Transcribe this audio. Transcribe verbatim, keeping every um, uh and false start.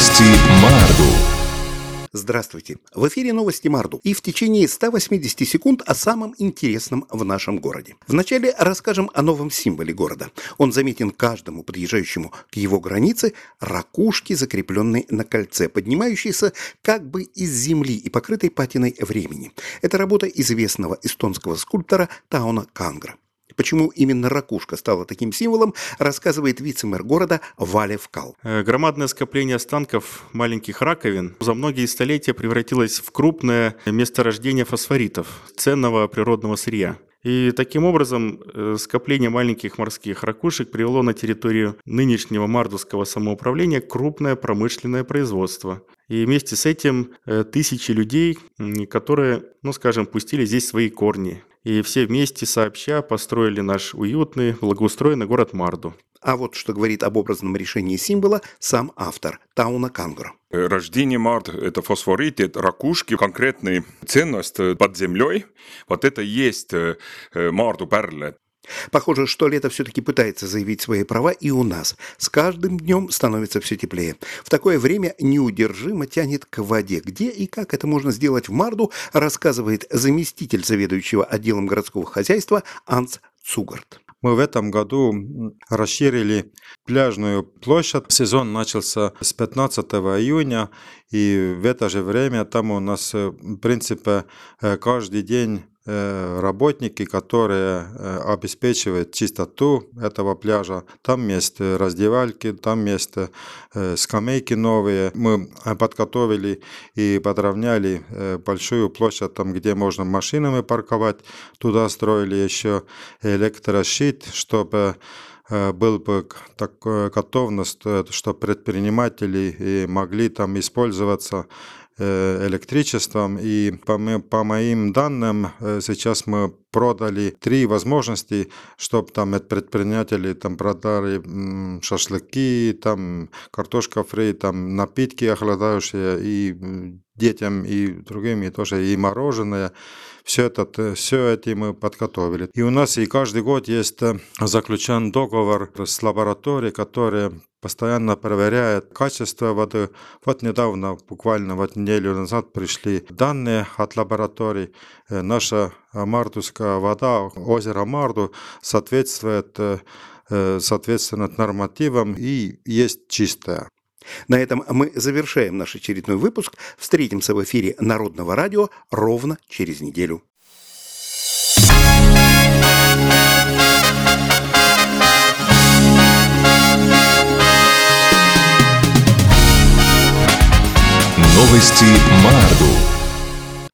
Новости Марду. Здравствуйте! В эфире новости Марду. И в течение ста восьмидесяти секунд о самом интересном в нашем городе. Вначале расскажем о новом символе города. Он заметен каждому подъезжающему к его границе ракушки, закрепленной на кольце, поднимающейся как бы из земли и покрытой патиной времени. Это работа известного эстонского скульптора Тауно Кангро. Почему именно ракушка стала таким символом, рассказывает вице-мэр города Валев Кал. Громадное скопление останков маленьких раковин за многие столетия превратилось в крупное месторождение фосфоритов, ценного природного сырья. И таким образом скопление маленьких морских ракушек привело на территорию нынешнего мардовского самоуправления крупное промышленное производство. И вместе с этим тысячи людей, которые, ну скажем, пустили здесь свои корни. И все вместе сообща построили наш уютный, благоустроенный город Марду. А вот что говорит об образном решении символа сам автор Тауно Кангро. Рождение Мард – это фосфорит, это ракушки, конкретная ценность под землей. Вот это и есть Марду Перле. Похоже, что лето все-таки пытается заявить свои права и у нас. С каждым днем становится все теплее. В такое время неудержимо тянет к воде. Где и как это можно сделать в Марду, рассказывает заместитель заведующего отделом городского хозяйства Анс Цугарт. Мы в этом году расширили пляжную площадь. Сезон начался с пятнадцатого июня, и в это же время там у нас, в принципе, каждый день работники, которые обеспечивают чистоту этого пляжа. Там есть раздевальки, там есть скамейки новые. Мы подготовили и подровняли большую площадь, там, где можно машинами парковать. Туда строили еще электрощит, чтобы был бы такая готовность, что предприниматели могли там использоваться электричеством. И по, по моим данным, сейчас мы продали три возможности, чтобы там предприниматели там продали м, шашлыки, там картошка фри, там напитки охлаждающие и детям, и другим, и тоже и мороженое. Все это, все это мы подготовили. И у нас и каждый год есть заключен договор с лабораторией, которая постоянно проверяет качество воды. Вот недавно, буквально вот неделю назад, пришли данные от лаборатории. Наша мардовская вода, озеро Марду, соответствует, соответственно, нормативам и есть чистая. На этом мы завершаем наш очередной выпуск. Встретимся в эфире Народного радио ровно через неделю. Новости Марду.